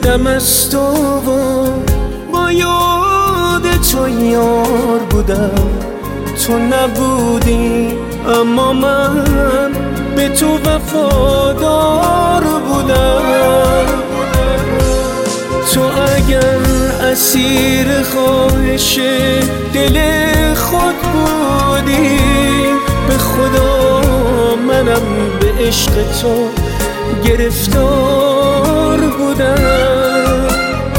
دم از تو و با یاد تو یار بودم. تو نبودی اما من به تو وفادار بودم. تو اگر اسیر خواهش دل خود بودی، به خدا منم به عشق تو گرفتار بودم.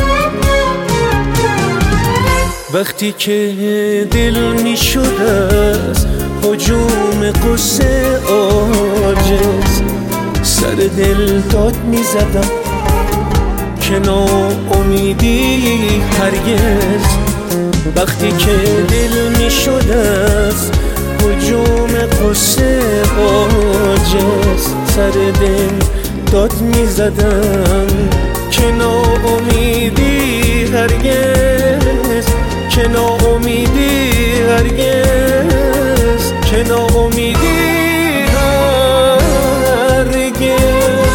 وقتی که دل می شد از هجوم قصه عاجز، سر دل داد می زدم که ناامیدی هرگز. وقتی که دل می شد از هجوم قصه عاجز، سر دل داد می زدم که ناامیدی هرگز، که ناامیدی هرگز، که ناامیدی هرگز.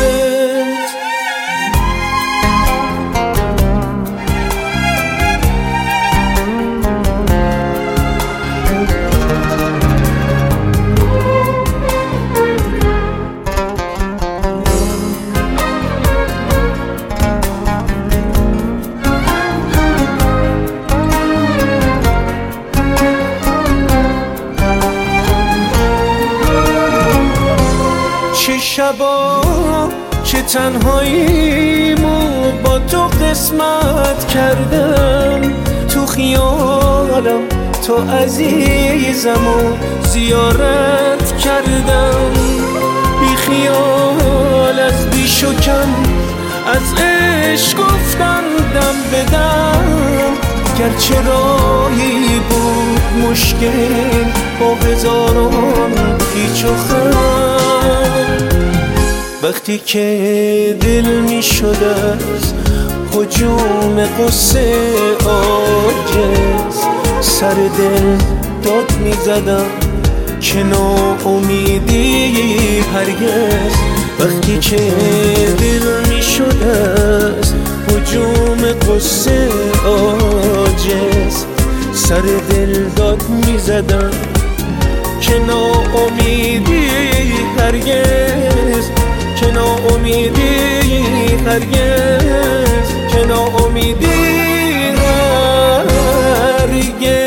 چه شبا چه تنهاییمو با تو قسمت کردم. تو خیالم تو عزیزمو زیارت کردم. بی خیال از بیش و کم از عشق گفتم دم بدم. گرچه راهی بود مشکل با هزاران پیچ و خم. وقتی که دل می شد از هجوم قصه عاجز، سر دل داد می زدم که ناامیدی هرگز. وقتی که دل می شد از هجوم قصه عاجز، سر دل داد می زدم که ناامیدی هرگز، که ناامیدی هرگز، که ناامیدی هرگز.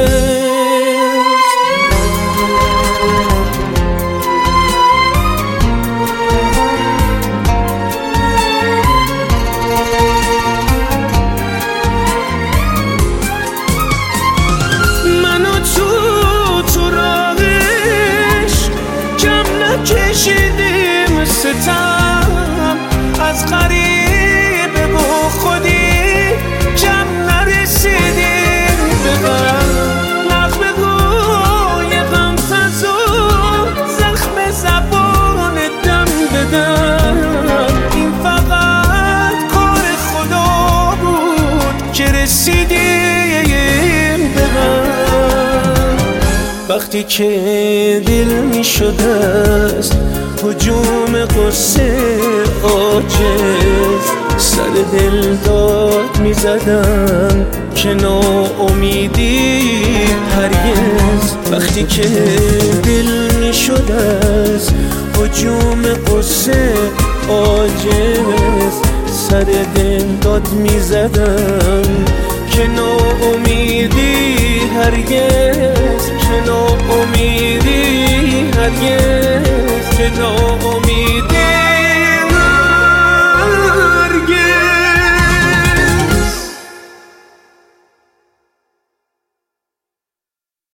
منو تو راهش کم نکشیدیم ستم، از غریبه با خودی کم نرسیدیم به غم. نغمه های غم فزا زخم زبان دم بدم. این فقط کار خدا بود که رسیدیم به غم. وقتی که دل می شد از هجوم قصه عاجز، سر دل داد می زدم که ناامیدی هرگز. وقتی که دل می شد از هجوم قصه عاجز، سر دل داد می زدم که ناامیدی هرگز، که ناامیدی هرگز، که ناامیدی